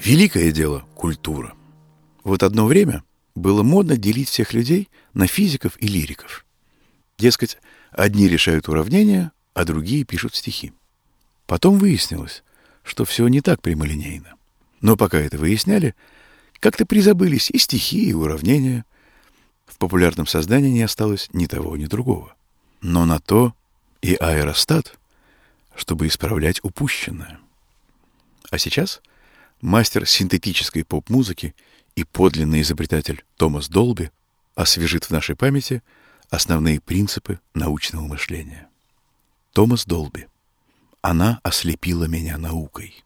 Великое дело – культура. Вот одно время было модно делить всех людей на физиков и лириков. Дескать, одни решают уравнения, а другие пишут стихи. Потом выяснилось, что все не так прямолинейно. Но пока это выясняли, как-то призабылись и стихи, и уравнения. В популярном создании не осталось ни того, ни другого. Но на то и аэростат, чтобы исправлять упущенное. А сейчас мастер синтетической поп-музыки и подлинный изобретатель Томас Долби освежит в нашей памяти основные принципы научного мышления. Томас Долби. Она ослепила меня наукой.